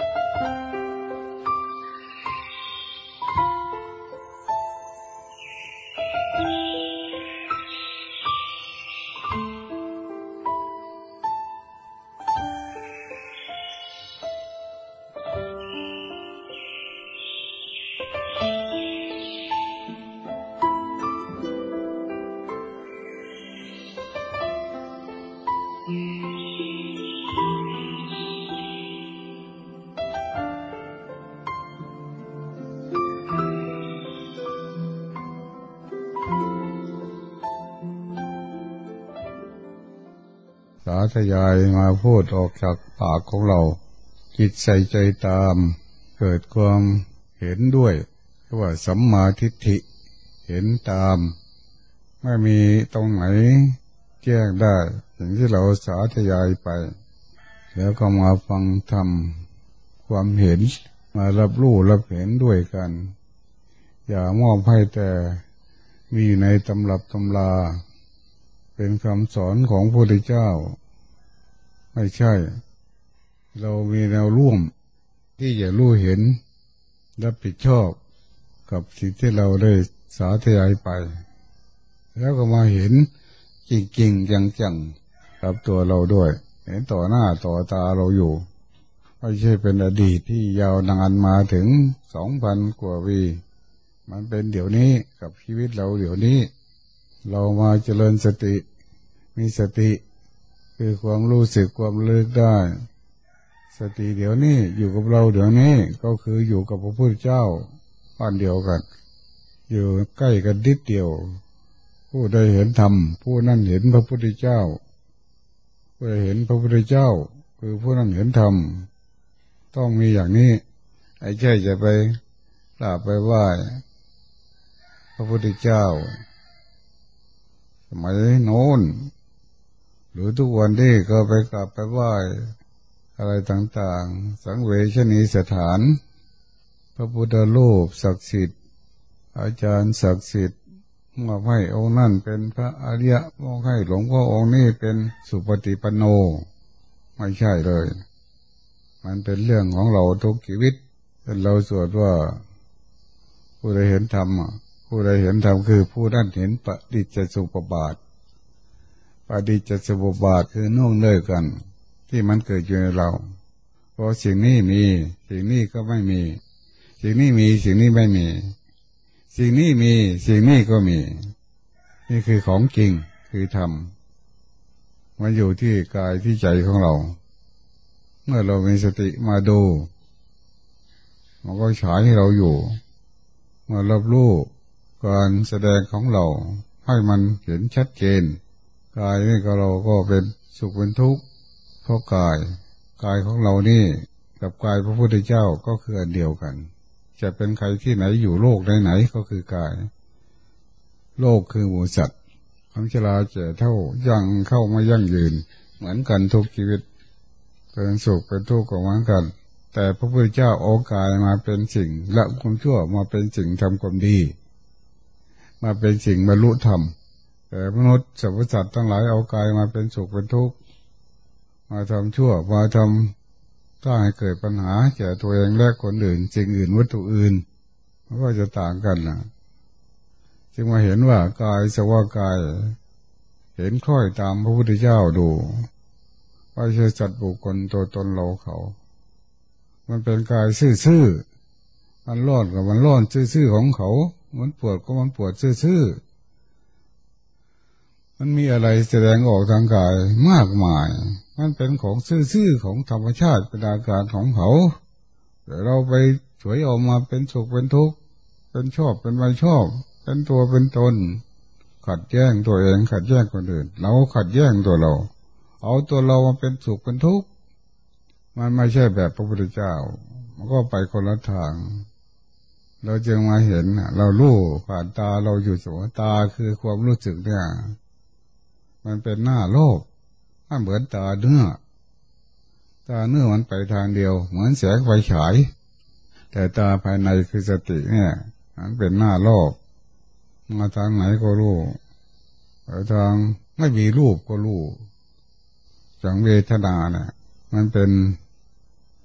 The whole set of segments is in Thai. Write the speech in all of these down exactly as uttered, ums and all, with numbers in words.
สาธยายมาพูดออกจากปากของเราจิตใส่ใจตามเกิดความเห็นด้วยว่าสัมมาทิฏฐิเห็นตามไม่มีตรงไหนแจ้งได้อย่างที่เราสาธยายไปแล้วก็มาฟังธรรมความเห็นมารับรู้รับเห็นด้วยกันอย่ามอบให้แต่มีในตำรับตำราเป็นคำสอนของพระพุทธเจ้าไม่ใช่เรามีแนวร่วมที่จะรู้เห็นรับผิดชอบกับสิ่งที่เราได้สาธยายไปแล้วก็มาเห็นจริงๆจังๆกับตัวเราด้วยเห็นต่อหน้าต่อตาเราอยู่ไม่ใช่เป็นอดีตที่ยาวนานมาถึงสองพันกว่าปีมันเป็นเดี๋ยวนี้กับชีวิตเราเดี๋ยวนี้เรามาเจริญสติมีสติคือความรู้สึกความเลิกได้สติเดี๋ยวนี้อยู่กับเราเดี๋ยวนี้ก็คืออยู่กับพระพุทธเจ้าบ้านเดียวกันอยู่ใกล้กันนิดเดียวผู้ใดเห็นธรรมผู้นั้นเห็นพระพุทธเจ้าผู้ใดเห็นพระพุทธเจ้าคือผู้นั้นเห็นธรรมต้องมีอย่างนี้ไอ้ใช่จะไปกราบไปไหว้พระพุทธเจ้าสมัยโน้นหรือทุกวันนี้ก็ไปกราบไปไหว้อะไรต่างๆสังเวชนีสถานพระพุทธรูปศักดิ์สิทธิ์อาจารย์ศักดิ์สิทธิ์มอบให้องค์นั่นเป็นพระอริยะมอบให้หลวงพ่อองค์นี้เป็นสุปฏิปันโนไม่ใช่เลยมันเป็นเรื่องของเราทุกชีวิตเป็นเราสวดว่าผู้ใดเห็นธรรมผู้ใดเห็นธรรมคือผู้นั้นเห็นปฏิจจสมุปบาทปฏิจจสมุปบาทคือน่วงเนื่อกันที่มันเกิดอยู่ในเราเพราะสิ่งนี้มีสิ่งนี้ก็ไม่มีสิ่งนี้มีสิ่งนี้ไม่มีสิ่งนี้มีสิ่งนี้ก็มีนี่คือของจริงคือธรรมมันอยู่ที่กายที่ใจของเราเมื่อเรามีสติมาดูมันก็ฉายให้เราอยู่มารับรู้การแสดงของเราให้มันเห็นชัดเจนกายนี่ก็เราก็เป็นสุขเป็นทุกข์เพราะกายกายของเรานี่กับกายพระพุทธเจ้าก็คืออันเดียวกันจะเป็นใครที่ไหนอยู่โลกไหนๆก็คือกายโลกคือหมู่สัตว์ความชราแก่เท่ายังเข้ามายั่งยืนเหมือนกันทุกชีวิตเป็นสุขเป็นทุกข์ก็เหมือนกันแต่พระพุทธเจ้าเอากายมาเป็นสิ่งละความชั่วมาเป็นสิ่งทำความดีมาเป็นสิ่งบรรลุธรรมแต่มนุษย์สรรพสัตว์ทั้งหลายเอากายมาเป็นสุขเป็นทุกข์มาทำชั่วมาทำสร้างให้เกิดปัญหาแก่ตัวเองและคนอื่นสิ่งอื่นวัตถุอื่นมันก็จะต่างกันนะจึงมาเห็นว่ากายสว่ากายเห็นค่อยตามพระพุทธเจ้าดูไม่ใช่สัตว์บุคคลตัวตนเราเขามันเป็นกายซื่อๆมันร้อนกับมันร้อนซื่อๆของเขามันปวดก็มันปวดซื่อๆมันมีอะไรแสดงออกทางกายมากมายมันเป็นของซื่อๆของธรรมชาติเป็นอาการของเขาแต่เราไปฉวยออกมาเป็นสุขเป็นทุกข์เป็นชอบเป็นไม่ชอบเป็นตัวเป็นตนขัดแย้งตัวเองขัดแย้งคนอื่นเราขัดแย้งตัวเราเอาตัวเรามาเป็นสุขเป็นทุกข์มันไม่ใช่แบบพระพุทธเจ้ามันก็ไปคนละทางเราจึงมาเห็นเรารู้ผ่านตาเราอยู่เสมอตาคือความรู้สึกเนี่ยมันเป็นหน้าโลกมันเหมือนตาเนื้อตาเนื้อมันไปทางเดียวเหมือนแสงไฟฉายแต่ตาภายในคือสติเนี่ยมันเป็นหน้าโลกมาทางไหนก็รู้ไปทางไม่มีรูปก็รู้จังเวทนาเนี่ยมันเป็น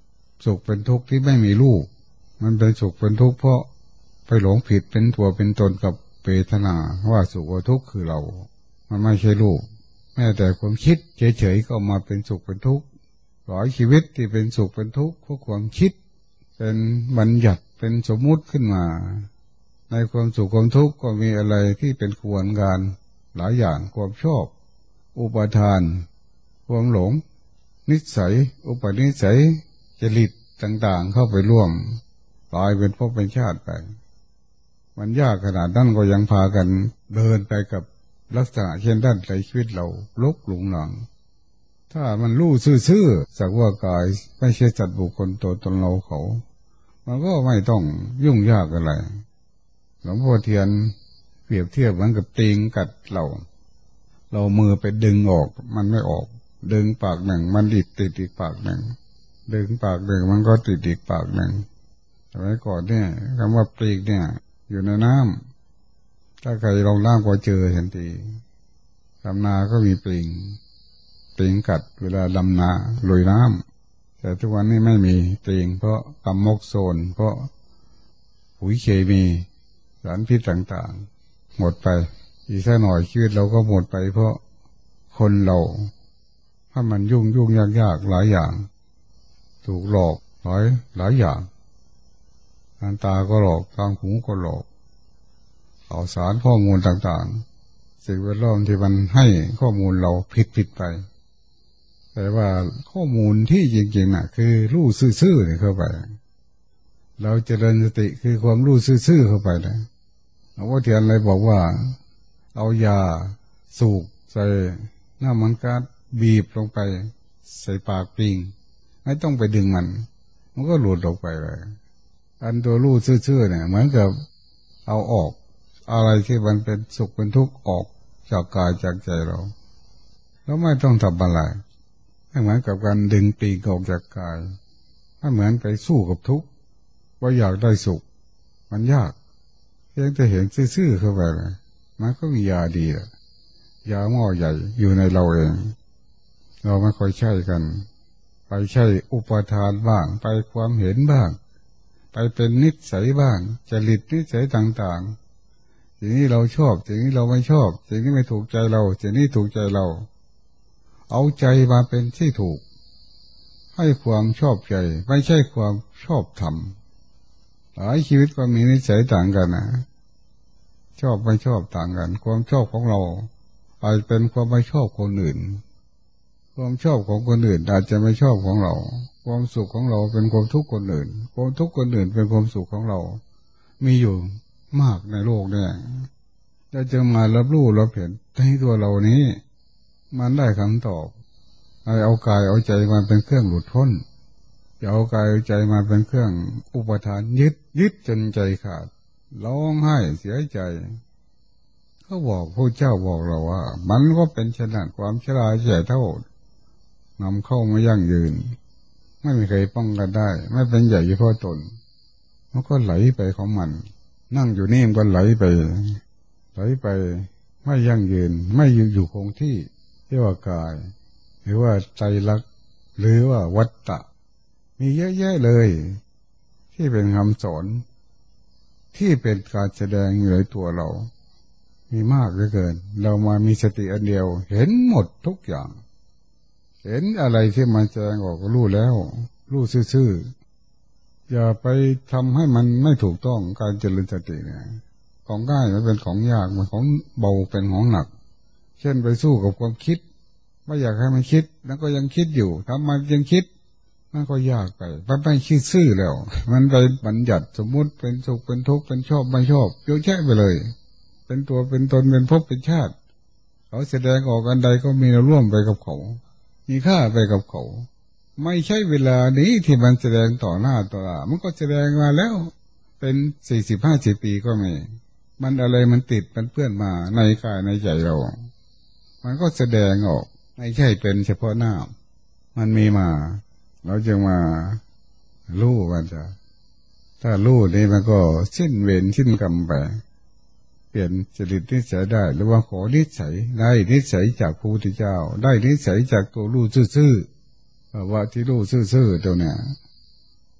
สุขเป็นทุกข์ที่ไม่มีรูปมันเป็นสุขเป็นทุกข์เพราะไปหลงผิดเป็นตัวเป็นตนกับเวทนาว่าสุขว่าทุกข์คือเรามันไม่ใช่รูปแม้แต่ความคิดเฉยๆก็มาเป็นสุขเป็นทุกข์หลายชีวิตที่เป็นสุขเป็นทุกข์เพราะความคิดเป็นบัญญัติเป็นสมมุติขึ้นมาในความสุขความทุกข์ก็มีอะไรที่เป็นขบวนการหลายอย่างความชอบอุปทานความหลงนิสัยอุปนิสัยจริตต่างๆเข้าไปร่วมกลายเป็นภพเป็นชาติไปมันยากขนาดนั้นก็ยังพากันเดินไปกับลักษณะเช่นนั้นในชีวิตเราลกหลงหลังถ้ามันรู้ซื่อๆสักว่ากายไม่ใช่จัดบุคคลตัวตนเราเขามันก็ไม่ต้องยุ่งยากอะไรหลวงพ่อเทียนเปรียบเทียบเหมือนกับตีงกัดเราเรามือไปดึงออกมันไม่ออกดึงปากหนึ่งมันติดติดอีกปากหนึ่งดึงปากหนึ่งมันก็ติดอีกปากหนึ่งสมัยก่อนเนี่ยคำว่าปลีกเนี่ยอยู่ในน้ำถ้าใครลองล่างก็เจอทันทีดำนาก็มีปลิงปลิงกัดเวลาดำนาลุยน้ำแต่ทุกวันนี้ไม่มีปลิงเพราะกำมกโซนเพราะปุ๋ยเคมีสารพิษต่างๆหมดไปอีกสักหน่อยชีวิตเราก็หมดไปเพราะคนเราถ้ามันยุ่งยุ่งยากยากหลายอย่างถูกหลอกหลายหลายอย่างทางตาก็หลอกทางหูก็หลอกข่าวสารข้อมูลต่างๆสิ่งแวดล้อมที่มันให้ข้อมูลเราผิดผิดไปแต่ว่าข้อมูลที่จริงๆน่ะคือรู้ซื่อๆเนี่ยเข้าไปเราเจริญสติคือความรู้ซื่อๆเข้าไปนะหลวงพ่อเทียนเลยบอกว่าเอายาสูบใส่น้ำมันกัดบีบลงไปใส่ปากปิงไม่ต้องไปดึงมันมันก็หลุดออกไปเลยอันตัวรู้ซื่อๆเนี่ยเหมือนกับเอาออกอะไรที่มันเป็นสุขเป็นทุกข์ออกจากกายจากใจเราแล้วไม่ต้องทำอะไรไม่เหมือนกับการดึงปีกออกจากกายไม่เหมือนไปสู้กับทุกข์ว่าอยากได้สุขมันยากเพียงแต่เห็นซื่อๆเข้าไปเลยมันก็มียาดีแหละยาหม้อใหญ่อยู่ในเราเองเราไม่ค่อยใช้กันไปใช้อุปทานบ้างไปความเห็นบ้างไปเป็นนิสัยบ้างจริตนิสัยต่างๆสิ่งนี้เราชอบสิ่งนี้เราไม่ชอบสิ่งนี้ไม่ถูกใจเราสิ่งนี้ถูกใจเราเอาใจมาเป็นที่ถูกให้ความชอบใจไม่ใช่ความชอบธรรมหลายชีวิตก็มีนิสัยต่างกันนะชอบไม่ชอบต่างกันความชอบของเราอาจเป็นความไม่ชอบคนอื่นความชอบของคนอื่นอาจจะไม่ชอบของเราความสุขของเราเป็นความทุกข์คนอื่นความทุกข์คนอื่นเป็นความสุขของเรามีอยู่มากในโลกเนี่ยเราจะมารับรู้รับเห็นให้ตัวเรานี้มันได้คำตอบเอากายเอาใจมาเป็นเครื่องหลุดพ้นอย่าเอากายเอาใจมาเป็นเครื่องอุปทานยึดยึดจนใจขาดร้องไห้เสียใจเขาบอกพระเจ้าบอกเราว่ามันก็เป็นชนะความชราแก่เท่านำเข้ามายั่งยืนไม่มีใครป้องกันได้ไม่เป็นใหญ่เฉพาะตนมันก็ไหลไปของมันนั่งอยู่นี่มันก็ไหลไปไหลไปไม่ยั่งยืนไม่อยู่อยู่คงที่เรียกว่ากายหรือว่าใจรักหรือว่าวัตตะมีเยอะแยะเลยที่เป็นคำสอนที่เป็นการแสดงอยู่ในตัวเรามีมากเหลือเกินเรามามีสติอันเดียวเห็นหมดทุกอย่างเห็นอะไรที่มันแสดงออกก็รู้แล้วรู้ซื่อๆอย่าไปทำให้มันไม่ถูกต้องการเจริญสติเนี่ยของง่ายมันเป็นของยากมันของเบาเป็นของหนักเช่นไปสู้กับความคิดไม่อยากให้มันคิดแล้วก็ยังคิดอยู่ทำมันยังคิดมันก็ยากไปมันไม่คิดซื่อแล้วมันไปบัญญัติสมมุติเป็นสุขเป็นทุกข์เป็นชอบไม่ชอบเยอะแยะไปเลยเป็นตัวเป็นตนเป็นภพเป็นชาติเขาแสดงออกอันใดก็มีเราร่วมไปกับเขามีค่าไปกับเขาไม่ใช่เวลานี้ที่มันแสดงต่อหน้าต่อตามันก็แสดงมาแล้วเป็นสี่สิบห้าสิบปีก็มีมันอะไรมันติดมันเพื่อนมาในกายในใจเรามันก็แสดงออกไม่ใช่เป็นเฉพาะหน้ามันมีมาเราจึงมารู้มันจะถ้ารู้นี่มันก็สิ้นเวรสิ้นกรรมไปเปลี่ยนจริตนิสัยได้หรือว่าขอนิสัยได้นิสัยจากพระพุทธเจ้าได้นิสัยจากตัวรู้ซื่อๆว่าที่รู้ซื่อๆตัวเนี้ย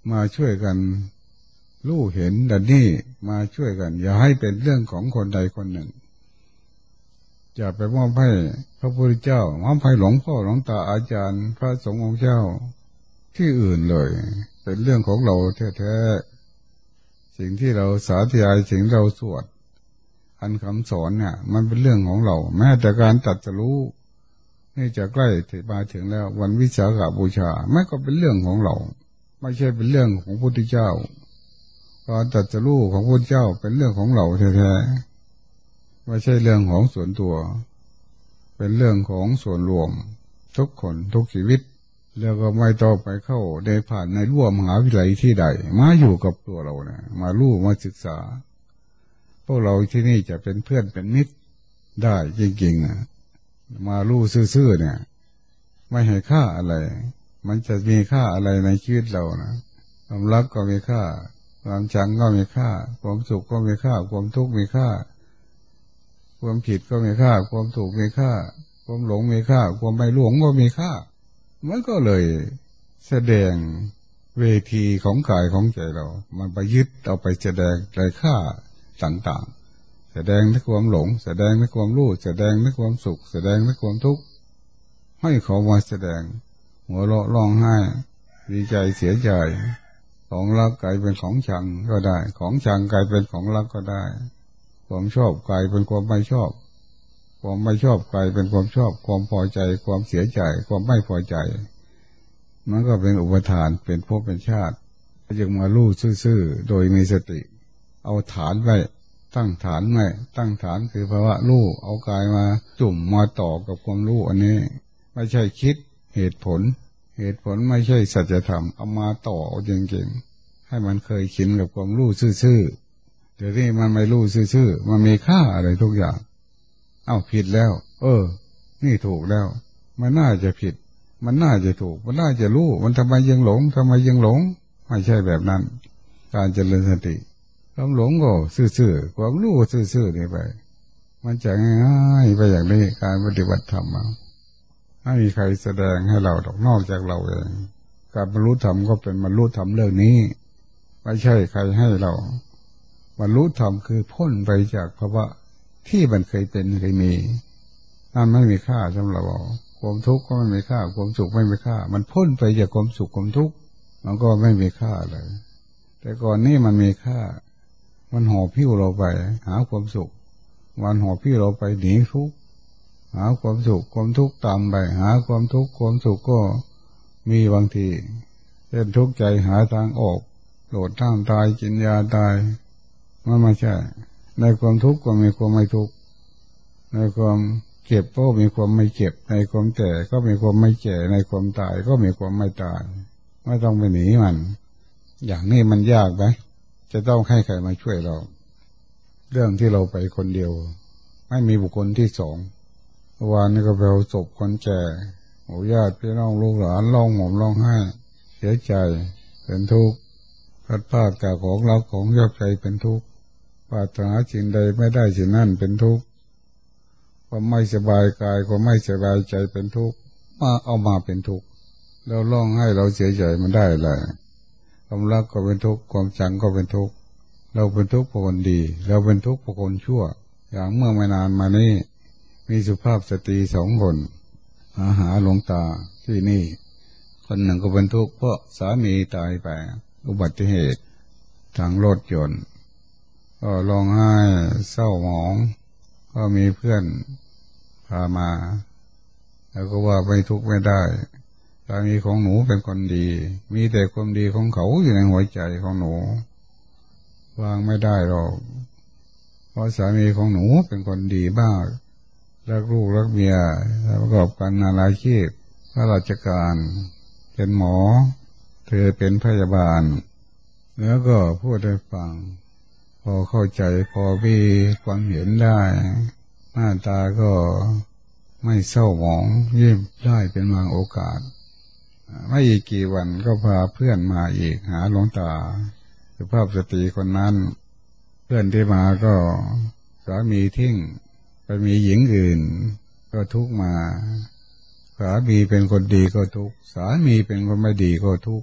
มาช่วยกันรู้เห็นดันนี่มาช่วยกันอย่าให้เป็นเรื่องของคนใดคนหนึ่งอย่าไปมอบให้พระพุทธเจ้ามอบให้หลวงพ่อหลวงตาอาจารย์พระสงฆ์องค์เจ้าที่อื่นเลยเป็นเรื่องของเราแท้ๆสิ่งที่เราสาธยายสิ่งเราสวดอันคำสอนเนี่ยมันเป็นเรื่องของเราแม้แต่การตรัสรู้นี่จะใกล้ถึงมาถึงแล้ววันวิสาขบูชาไม่ก็เป็นเรื่องของเราไม่ใช่เป็นเรื่องของพระพุทธเจ้าการตรัสรู้ของพระพุทธเจ้าเป็นเรื่องของเราแท้ๆไม่ใช่เรื่องของส่วนตัวเป็นเรื่องของส่วนรวมทุกคนทุกชีวิตแล้วก็ไม่ต้องไปเข้าได้ผ่านในร่วมมหาวิทยาลัยที่ใดมาอยู่กับตัวเราเนี่ยมารู้มาศึกษาพวกเราที่นี่จะเป็นเพื่อนเป็นมิตรได้จริงๆนะมารู้ซื่อๆเนี่ยไม่ให้ค่าอะไรมันจะมีค่าอะไรในชีวิตเรานะความรักก็มีค่าความชังก็มีค่าความสุขก็มีค่าความทุกข์มีค่าความผิดก็มีค่าความถูกมีค่าความหลงมีค่าความไม่หลงก็มีค่ามันก็เลยแสดงเวทีของกายของใจเรามันไปยึดเอาไปแสดงในค่าต่างๆแสดงในความหลงแสดงในความรู้แสดงในความสุขแสดงในความทุกข์ให้เขามาแสดงหัวเราะร้องไห้ดีใจเสียใจของรักกลายเป็นของชังก็ได้ของชังกลายเป็นของรักก็ได้ความชอบกลายเป็นความไม่ชอบความไม่ชอบกลายเป็นความชอบความพอใจความเสียใจความไม่พอใจมันก็เป็นอุปทานเป็นภพเป็นชาติจึงมาลู่ซื่อๆโดยมีสติเอาฐานไว้ตั้งฐานไว้ตั้งฐานคือภาวะลู่เอากายมาจุ่มมาต่อกับความรู้อันนี้ไม่ใช่คิดเหตุผลเหตุผลไม่ใช่สัจธรรมเอามาต่อจริงๆให้มันเคยชินกับความรู้ซื่อๆเดี๋ยวนี้มันไม่รู้ซื่อๆมันมีค่าอะไรทุกอย่างเอ้าผิดแล้วเออนี่ถูกแล้วมันน่าจะผิดมันน่าจะถูกมันน่าจะรู้มันทำไมยังหลงทำไมยังหลงไม่ใช่แบบนั้นการเจริญสติความหลงก็ซื่อๆความรู้ก็ซื่อๆนี่ไปมันจะง่ายๆไปอย่างนี้การปฏิบัติธรรมไม่มีใครแสดงให้เรานอกจากเราเองการบรรลุธรรมก็เป็นบรรลุธรรมเรื่องนี้ไม่ใช่ใครให้เราบรรลุธรรมคือพ้นไปจากภาวะที่มันเคยเป็นเคยมีนั่นไม่มีค่าสำหรับเราความทุกข์ก็ไม่มีค่าความสุขไม่มีค่ามันพ้นไปจากความสุขความทุกข์มันก็ไม่มีค่าเลยแต่ก่อนนี้มันมีค่ามันห่อพิ้วเราไปหาความสุขมันห่อพิ้วเราไปหนีทุกข์หาความสุขความทุกข์ตามไปหาความทุกข์ความสุขก็มีบางทีเช่นทุกข์ใจหาทางออกโดดท่ามตายกินยาตายมันไม่ใช่ในความทุกข์ก็มีความไม่ทุกข์ในความเจ็บก็มีความไม่เจ็บในความแก่ก็มีความไม่แก่ในความตายก็มีความไม่ตายไม่ต้องไปหนีมันอย่างนี้มันยากไหมจะต้องให้ใครมาช่วยเราเรื่องที่เราไปคนเดียวไม่มีบุคคลที่สองวันนี้ก็ไปเอาศพคนแก่โอ้ญาติพี่น้องลูกหลานร้องห่มร้องไห้เสียใจเป็นทุกข์พัดพลาดจากของเราของยอดใจเป็นทุกข์ปรารถนาสิ่งใดไม่ได้สิ่งนั้นเป็นทุกข์ความไม่สบายกายความไม่สบายใจเป็นทุกข์มาเอามาเป็นทุกข์แล้วร้องให้เราเสียใจมันได้เลยความรักก็เป็นทุกข์ความชังก็เป็นทุกข์เราเป็นทุกข์เพราะคนดีเราเป็นทุกข์เพราะคนชั่วอย่างเมื่อไม่นานมานี้มีสุภาพสตรีสองคนมาหาหลวงตาที่นี่คนหนึ่งก็เป็นทุกข์เพราะสามีตายไปอุบัติเหตุทางรถยนต์ก็ร้องไห้เศร้าหมองก็มีเพื่อนพามาแล้วก็ว่าไม่ทุกข์ไม่ได้สามีของหนูเป็นคนดีมีแต่ความดีของเขาอยู่ในหัวใจของหนูวางไม่ได้หรอกเพราะสามีของหนูเป็นคนดีมากรักลูกรักเมียประกอบกันนานาอาชีพข้าราชการเป็นหมอเธอเป็นพยาบาลแล้วก็พูดให้ฟังพอเข้าใจพอมีความเห็นได้หน้าตาก็ไม่เศร้าหมองยิ้มได้เป็นบางโอกาสไม่อีกกี่วันก็พาเพื่อนมาอีกหาหลวงตาสุภาพสตรีคนนั้นเพื่อนที่มาก็สามีทิ้งไปมีหญิงอื่นก็ทุกมาสามีเป็นคนดีก็ทุกสามีเป็นคนไม่ดีก็ทุก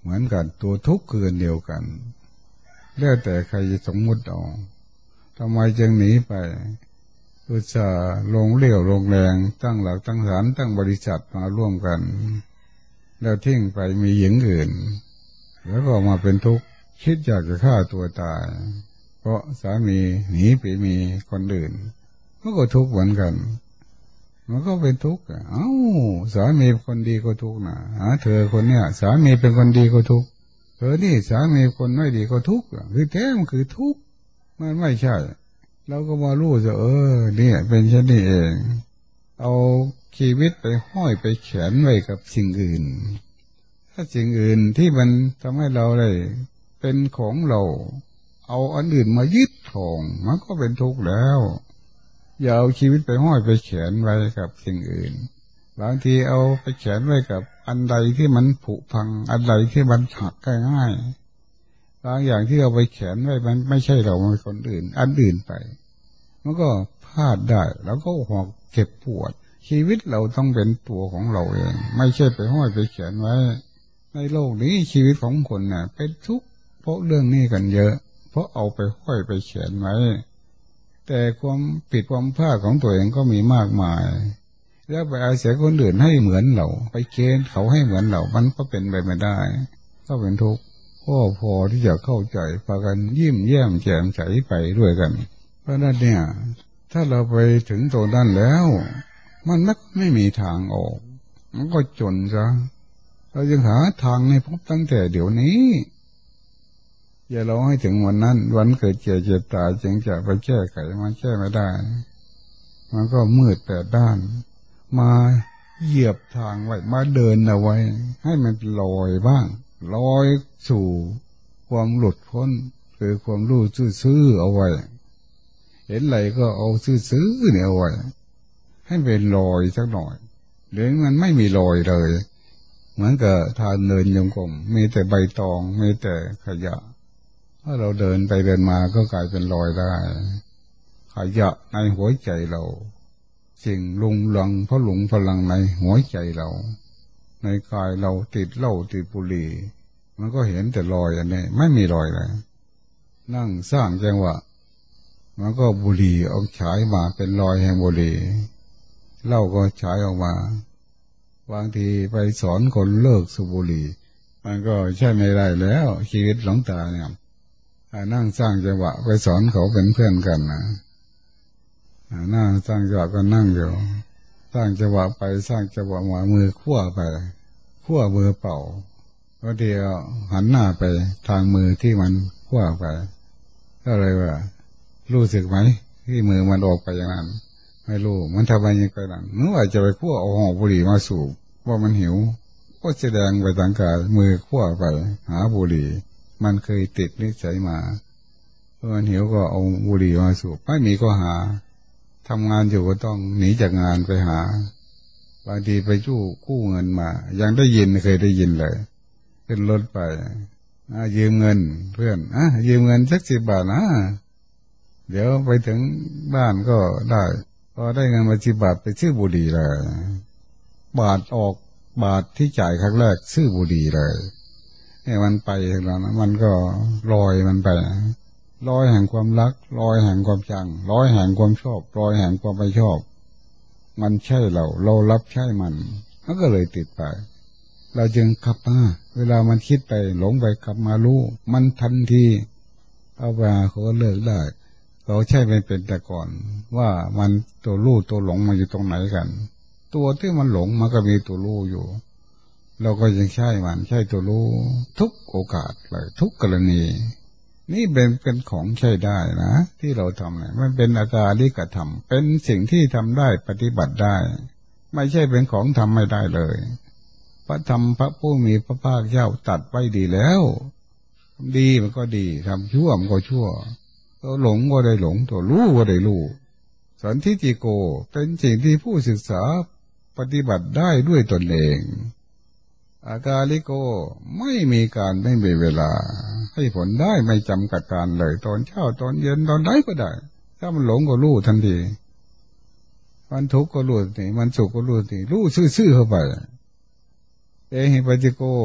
เหมือนกันตัวทุกข์คือเดียวกันแล้วแต่ใครจะสมมุติเอาทำไมจึงหนีไปอุตส่าห์ลงเลี้ยวลงแรงตั้งหลักตั้งฐานตั้งบริษัทมาร่วมกันแล้วทิ้งไปมีหญิงอื่นแล้วก็มาเป็นทุกข์คิดอยากจะฆ่าตัวตายเพราะสามีหนีไปมีคนอื่นมันก็ทุกข์เหมือนกันมันก็เป็นทุกข์เอ้าสามีคนดีก็ทุกข์นะหาเธอคนเนี้ยสามีเป็นคนดีก็ทุกข์เธอนี่สามีคนไม่ดีก็ทุกข์คือแท้มันคือทุกข์มันไม่ใช่เราก็มารู้จะเออเนี่ยเป็นเช่นนี้เองเอาชีวิตไปห้อยไปแขวนไว้กับสิ่งอื่นถ้าสิ่งอื่นที่มันทำให้เราได้เป็นของเราเอาอันอื่นมายึดของมันก็เป็นทุกข์แล้วอย่าเอาชีวิตไปห้อยไปแขวนไว้กับสิ่งอื่นบางทีเอาไปแขวนไว้กับอันใดที่มันผุพังอันใดที่มันหักง่ายๆบางอย่างที่เอาไปแขวนไว้มันไม่ใช่เรามันคนอื่นอันอื่นไปมันก็พลาดได้แล้วก็หอกเจ็บปวดชีวิตเราต้องเป็นตัวของเราเองไม่ใช่ไปห้อยไปแขวนไว้ในโลกนี้ชีวิตของคนน่ะเป็นทุกข์เพราะเรื่องนี้กันเยอะเพราะเอาไปห้อยไปแขวนไว้แต่ความผิดความพลาดของตัวเองก็มีมากมายแล้วไปอาศัยคนอื่นให้เหมือนเราไปเกณฑ์เขาให้เหมือนเรามันก็เป็นไปไม่ได้ก็เป็นทุกข์พ่อพอที่จะเข้าใจพากันยิ้มแย้มแจ่มใสไปด้วยกันเพราะนั้นเนี่ยถ้าเราไปถึงตัวนั้นแล้วมันนักไม่มีทางออกมันก็จนซะเราจึงหาทางให้พบตั้งแต่เดี๋ยวนี้อย่าเราให้ถึงวันนั้นวันเกิดเจ็บเจ็บตายจึงจะไปแก้ไขมันแก้ไม่ได้มันก็มืดแปดด้านมาเหยียบทางไว้มาเดินเอาไว้ให้มันลอยบ้างลอยสู่ความหลุดพ้นคือความรู้ซื่อๆเอาไว้เห็นอะไรก็เอาซื่อๆเนี่ยเอาไว้ให้เป็นลอยสักหน่อยเดี๋ยวมันไม่มีลอยเลยเหมือนกับทางเดินยงกลมมีแต่ใบตองมีแต่ขยะถ้าเราเดินไปเดินมาก็กลายเป็นรอยได้ขยะในหัวใจเราสิ่งลุงลังพลุงพลังในหัวใจเราในกายเราติดเหล้าติดบุหรี่มันก็เห็นแต่รอยอันนี้ไม่มีรอยเลยนั่งสร้างจังหวะมันก็บุหรี่เอาฉายมาเป็นรอยแห่งบุหรี่เหล้าก็ฉายออกมาบางทีไปสอนคนเลิกสูบบุหรี่มันก็ใช่ไม่ได้แล้วชีวิตหลวงตาเนี่ยนั่งสร้างจังหวะไปสอนเขาเป็นเพื่อนกันนะนั่งสร้างจังหวะก็นั่งอยู่สร้างจังหวะไปสร้างจังหวะมามือขั้วไปขั้วมือเป่าก็เดียวหันหน้าไปทางมือที่มันขั้วไปก็เลยว่ารู้สึกไหมที่มือมันออกไปอย่างนั้นไม่รู้มันทำไมยังไปนั่นเมื่อว่าจะไปขั้วเอาห่อบุหรี่มาสูบว่ามันหิวก็แสดงไปทางกายมือขั้วไปหาบุหรี่มันเคยติดนิสัยมาเมื่อมันหิวก็เอาบุหรี่มาสูบไม่มีก็หาทำงานอยู่ก็ต้องหนีจากงานไปหาบางทีไปจู้กู้เงินมายังได้ยินเคยได้ยินเลยขึ้นรถไปยืมเงินเพื่อนอ่ะยืมเงินสักสิบบาทนะเดี๋ยวไปถึงบ้านก็ได้พอได้เงินมาสิบบาทไปซื้อบุหรี่เลยบาทออกบาทที่จ่ายครั้งแรกซื้อบุหรี่เลยเนี่ยมันไปแล้วนะมันก็ลอยมันไปลอยแห่งความรักลอยแห่งความจังลอยแห่งความชอบลอยแห่งความไม่ชอบมันใช่เราเรารับใช่มันมันก็เลยติดไปเราจึงกลับมาเวลามันคิดไปหลงไปกลับมารู้มันทันทีเอาไปเขาก็เลิกได้เราใช่ไม่เป็นแต่ก่อนว่ามันตัวรู้ตัวหลงมันอยู่ตรงไหนกันตัวที่มันหลงมันก็มีตัวรู้อยู่เราก็ยังใช่มันใช่ตัวรู้ทุกโอกาสเลยทุกกรณีนี่เป็นเป็นของใช้ได้นะที่เราทำเนี่ยมันเป็นอาการที่กระทำเป็นสิ่งที่ทำได้ปฏิบัติได้ไม่ใช่เป็นของทำไม่ได้เลยพระธรรมพระผู้มีพระภาคเจ้าตัดไว้ดีแล้วดีมันก็ดีทำชั่วมันก็ชั่วตัวหลงก็ได้หลงตัวรู้ก็ได้รู้สันทิฏฐิโกเป็นสิ่งที่ผู้ศึกษาปฏิบัติได้ด้วยตนเองอากาลิโกไม่มีการไม่มีเวลาให้ผลได้ไม่จำกัดการเลยตอนเช้าตอนเย็นตอนไหนก็ได้ถ้ามันหลงก็รู้ทันทีมันทุกข์ก็รู้ทันทีมันสุขก็รู้ทันทีรู้ซื่อๆเข้าไปเอหิปัสสิโก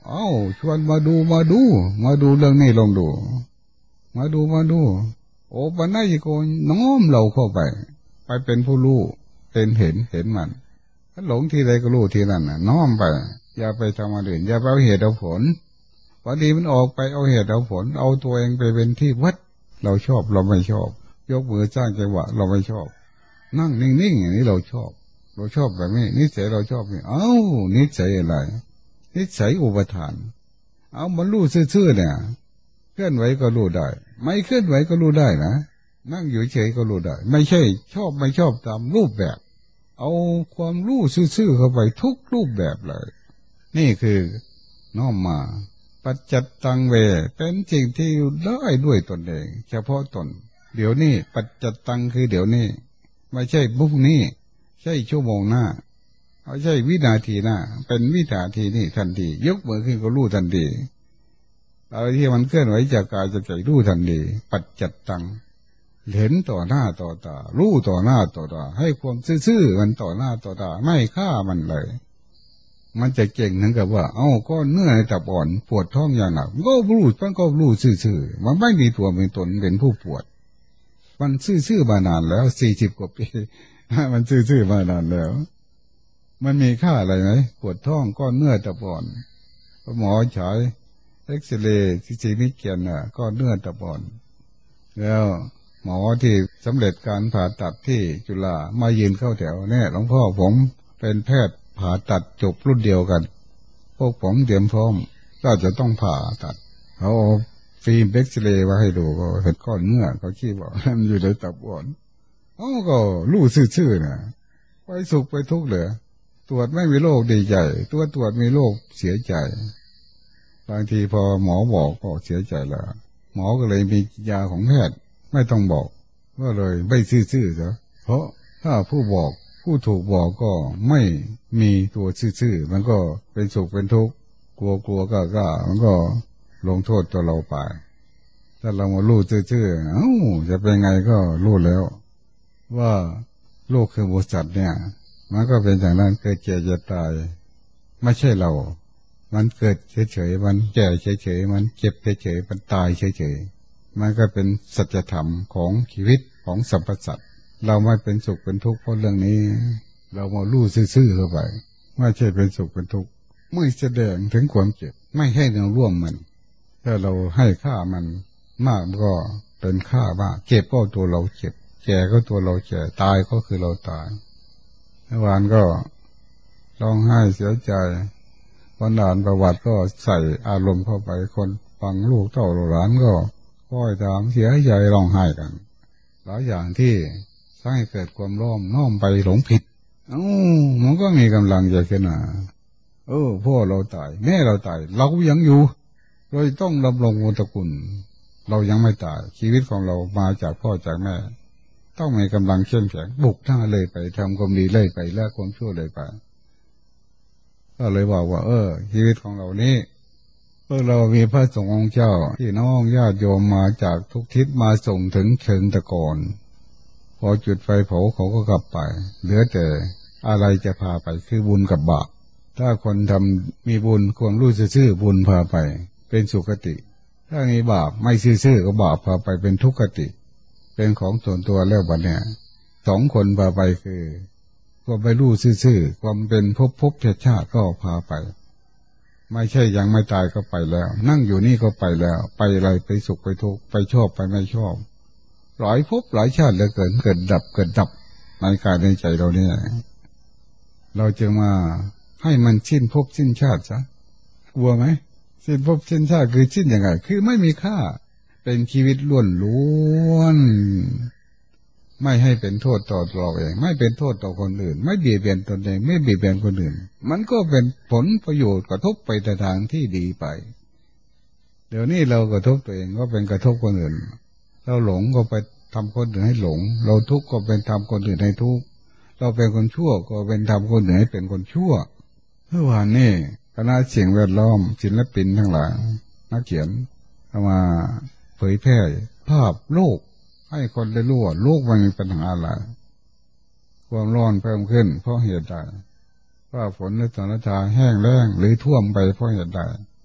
เอ้าชวนมาดูมาดูมาดูเรื่องนี้ลองดูมาดูมาดูโอปัญญโกน้อมเราเข้าไปไปเป็นผู้รู้เป็นเห็นเห็นมันถ้าหลงทีใดก็รู้ทีนั้นน่ะน้อมไปอย่าไปทำอะไรอื่นอย่าไปเอาเหตุเอาผลพอดีมันออกไปเอาเหตุเอาผลเอาตัวเองไปเป็นที่วัดเราชอบเราไม่ชอบยกมือสร้างจังหวะเราไม่ชอบนั่งนิ่งๆอย่างนี้เราชอบเราชอบแบบนี้นิสัยเราชอบนี่เอ้านิสัยอะไรนิสัยอุปทานเอามันรู้ซื่อๆเนี่ยเคลื่อนไหวก็รู้ได้ไม่เคลื่อนไหวก็รู้ได้นะนั่งอยู่เฉยก็รู้ได้ไม่ใช่ชอบไม่ชอบตามรูปแบบเอาความรู้ซื่อๆเข้าไปทุกรูปแบบเลยนี่คือน้อมมาปัจจัตตังเวเป็นสิ่งที่ได้ด้วยตนเองเฉพาะตนเดี๋ยวนี้ปัจจัตตังคือเดี๋ยวนี้ไม่ใช่พรุ่งนี้ใช่ชั่วโมงหน้าไม่ใช่วินาทีหน้าเป็นวินาทีนี้ทันทียกมือขึ้นก็รู้ทันทีอะไรที่มันเคลื่อนไหวจากกายจะใจรู้ทันทีปัจจัตตังเห็นต่อหน้าต่อตารู้ต่อหน้าต่อตาให้ความซื่อๆมันต่อหน้าต่อตาไม่ฆ่ามันเลยมันจะเก่งถึงกับว่าเอ้าก็เนื้อในตับอ่อนปวดท้องอย่างหนักก็รู้มันก็รู้ซื่อๆมันไม่มีตัวเป็นตนเป็นผู้ปวดมันซื่อๆมานานแล้วสี่สิบกว่าปีมันซื่อๆมานานแล้วมันมีค่าอะไรไหมปวดท้องก้อนเนื้อตับอ่อนหมอฉายเอ็กซเรย์ที่จีนิเกียนน่ะก้อนเนื้อตับอ่อนแล้วหมอที่สำเร็จการผ่าตัดที่จุฬามายืนเข้าแถวเนี่ยหลวงพ่อผมเป็นแพทย์ผ่าตัดจบรุ่นเดียวกันพวกผมเตรียมพร้อมก็จะต้องผ่าตัดเขาฟิล์มเอ็กซเรย์มาให้ดูก็เห็นก้อนเนื้อเขาคิดว่ามันอยู่ในตับอ่อนอ๋อก็รู้ซื่อๆนะไปสุขไปทุกข์เลยตรวจไม่มีโรคดีใจตัวตรวจมีโรคเสียใจบางทีพอหมอบอกก็เสียใจแล้วหมอก็เลยมียาของแพทย์ไม่ต้องบอกก็เลยไม่ซื่อๆซะเพราะถ้าผู้บอกผู้ถูกบอกก็ไม่มีตัวซื่อๆมันก็เป็นสุขเป็นทุกข์กลัวกลัวก็ก็มันก็ลงโทษตัวเราไปถ้าเรามารู้ซื่อๆเอ้าจะเป็นไงก็รู้แล้วว่าโลกคือบุษัตเนี่ยมันก็เป็นอย่างนั้นเกิดเจ็บจะตายไม่ใช่เรามันเกิดเฉยๆมันแก่เฉยๆมันเจ็บเฉยๆมันตายเฉยๆมันก็เป็นสัจธรรมของชีวิตของสรรพสัตว์เราไม่เป็นสุขเป็นทุกข์เพราะเรื่องนี้เรามาลู่ซื่อๆเข้าไปไม่ใช่เป็นสุขเป็นทุกข์ไม่แสดงถึงความเจ็บไม่ให้เราร่วมมันถ้าเราให้ค่ามันมากก็เป็นค่ามากเจ็บก็ตัวเราเจ็บแก่ก็ตัวเราแก่ตายก็คือเราตายเมื่อวานก็ร้องไห้เสียใจวันอ่านประวัติก็ใส่อารมณ์เข้าไปคนฟังลูกเต้าหลานก็ค่อยตามเสียใจร้องไห้กันหลายอย่างที่สร้างให้เกิดความร้อมน้อมไปหลงผิดเอ้ามันก็มีกำลังใจขึ้นมาเออพ่อเราตายแม่เราตายเรายังอยู่เราต้องดำรงวงตระกูลเรายังไม่ตายชีวิตของเรามาจากพ่อจากแม่ต้องมีกำลังเข้มแข็งบุกหน้าเลยไปทำความดีเลยไปละความชั่วเลยไปก็เลยบอกว่าเออชีวิตของเรานี้พวกเรามีพระสงฆ์องค์เจ้าที่น้องญาติโยมมาจากทุกทิศมาส่งถึงเชิงตะกอนพอจุดไฟเผาเขาก็กลับไปเหลือแต่อะไรจะพาไปคือบุญกับบาปถ้าคนทำมีบุญความรู้ซื่อบุญพาไปเป็นสุคติถ้ามีบาปไม่ซื่อก็บาปพาไปเป็นทุกขติเป็นของส่วนตัวแล้วบัดเนี่ยสองคนพาไปคือความไม่รู้ซื่อความเป็นภพภพชาติชาติก็พาไปไม่ใช่ยังไม่ตายก็ไปแล้วนั่งอยู่นี่ก็ไปแล้วไปอะไรไปสุขไปทุกข์ไปชอบไปไม่ชอบหลายภพหลายชาติเหลือเกินเกิดดับเกิดดับในกายในใจเราเนี่ยเราจะมาให้มันสิ้นภพสิ้นชาติซะกลัวไหมสิ้นภพสิ้นชาติคือสิ้นยังไงคือไม่มีค่าเป็นชีวิตล้วนล้วนไม่ให้เป็นโทษต่อเราเองไม่เป็นโทษต่อคนอื่นไม่เบียดเบียนตนเองไม่เบียดเบียนคนอื่นมันก็เป็นผลประโยชน์กระทบไปในทางที่ดีไปเดี๋ยวนี้เรากระทบตัวเองก็เป็นกระทบคนอื่นเราหลงก็ไปทำคนอื่นให้หลงเราทุกข์ก็เป็นทำคนอื่นให้ทุกข์เราเป็นคนชั่วก็เป็นทำคนอื่นให้เป็นคนชั่วเมื่อวานนี้คณะเสียงแวดล้อมศิลปินทั้งหลายนักเขียนเอามาเผยแพร่ภาพโลกให้คนได้รู้ว่าโลกมันมีปัญหาอะไรความร้อนเพิ่มขึ้นเพราะเหตุใดว่าฝนในสถานการณ์แห้งแล้งหรือท่วมไปเพราะเหตุใด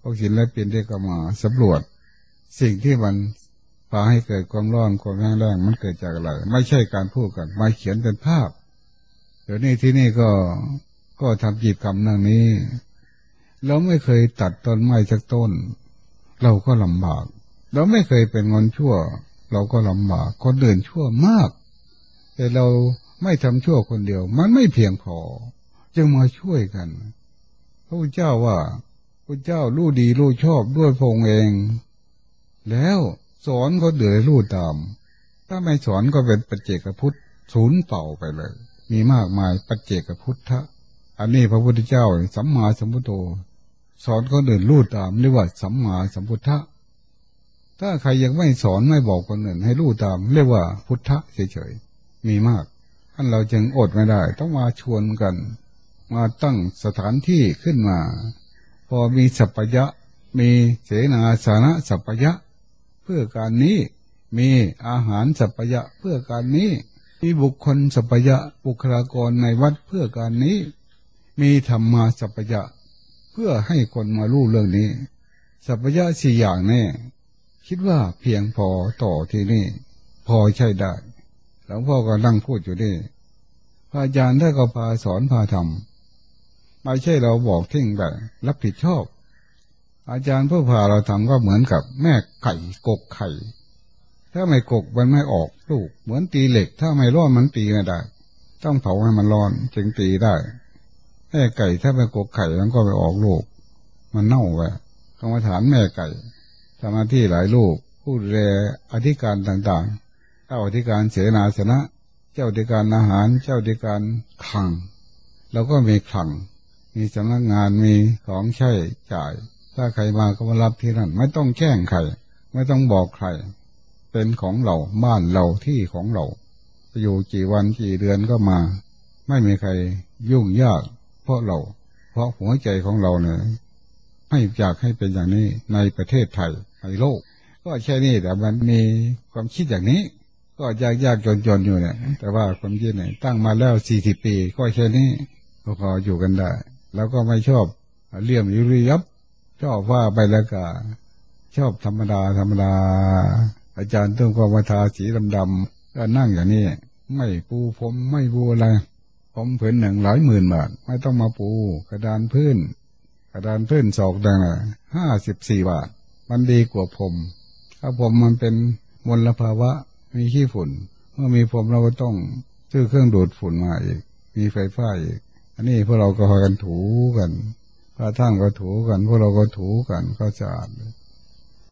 กศิลปินที่เข้ามาสำรวจสิ่งที่มันพาให้เกิดความร้อนความแห้งแล้งมันเกิดจากอะไรไม่ใช่การพูดกันมาเขียนเป็นภาพเดี๋ยวนี้ที่นี่ก็ก็ทำกิจกรรมเรื่องนี้เราไม่เคยตัดต้นไม้สักต้นเราก็ลำบากเราไม่เคยเป็นคนชั่วเราก็ลำบากคนอื่นชั่วมากแต่เราไม่ทำชั่วคนเดียวมันไม่เพียงพอจึงมาช่วยกันพระพุทธเจ้าว่าพระเจ้ารู้ดีรู้ชอบด้วยพระองค์เองแล้วสอนก็เดือดรู้ตามถ้าไม่สอนก็เป็นปัจเจกพุทธศูนย์เปล่าไปเลยมีมากมายปัจเจกพุทธะอันนี้พระพุทธเจ้าสัมมาสัมพุทโธสอนคนอื่นรู้ตามเรียกว่าสัมมาสัมพุทธะถ้าใครยังไม่สอนไม่บอกคนอื่นให้รู้ตามเรียกว่าพุทธะเฉยๆมีมากท่านเราจึงอดไม่ได้ต้องมาชวนกันมาตั้งสถานที่ขึ้นมาพอมีสัพพยะมีเสนาสนะสัพพยะเพื่อการนี้มีอาหารสัพพยะเพื่อการนี้มีบุคคลสัพพยะบุคลากรในวัดเพื่อการนี้มีธรรมาสัพพยะเพื่อให้คนมารู้เรื่องนี้สัพพยะสี่อย่างแน่คิดว่าเพียงพอต่อที่นี่พอใช่ได้หลวงพ่อก็นั่งพูดอยู่นี่พระอาจารย์ท่านก็พาสอนพาทำไม่ใช่เราบอกทิ้งไปรับผิดชอบอาจารย์ผู้พาเราทำก็เหมือนกับแม่ไก่กกไข่ถ้าไม่กกมันไม่ออกลูกเหมือนตีเหล็กถ้าไม่ร้อนมันตีไม่ได้ต้องเผาให้มันร้อนจึงตีได้แม่ไก่ถ้าไม่กกไข่มันก็ไม่ออกลูกมันเน่าไปกรรมฐานแม่ไก่ทำหน้าที่หลายลูกผู้ดูแลอธิการต่างๆเจ้าอธิการเสนาสนะเจ้าอธิการอาหารเจ้าอธิการคลังแล้วก็มีคลังมีสำนักงานมีของใช้จ่ายถ้าใครมาก็มารับที่นั่นไม่ต้องแจ้งใครไม่ต้องบอกใครเป็นของเราบ้านเราที่ของเราอยู่กี่วันกี่เดือนก็มาไม่มีใครยุ่งยากเพราะเราเพราะหัวใจของเราเนี่ยไม่อยากให้เป็นอย่างนี้ในประเทศไทยในโลกก็แค่นี้แต่มันมีความคิดอย่างนี้ก็ยากยากจนจนอยู่เนี่ยแต่ว่าความคิดเนี่ยตั้งมาแล้วสี่สิบปีก็แค่นี้ก็พออยู่กันได้แล้วก็ไม่ชอบเลี่ยมยุริยับชอบว่าไปแล้วก็ชอบธรรมดาธรรมดาอาจารย์ต้องก็มาทาสีดำๆก็นั่งอย่างนี้ไม่ปูผมไม่ปูอะไรผมผืนหนึ่งหลายหมื่นบาทไม่ต้องมาปูกระดานพื้นกระดานพื้นศอกดังละห้าสิบสี่บาทมันดีกว่าผมถ้าผมมันเป็นมลภาวะมีขี้ฝุ่นเมื่อมีผมเราก็ต้องซื้อเครื่องดูดฝุ่นมาอีกมีไฟฟ้าอีกอันนี้พวกเราก็พากันถูกันพระท่านก็ถูกันพวกเราก็ถูกันก็สะอาด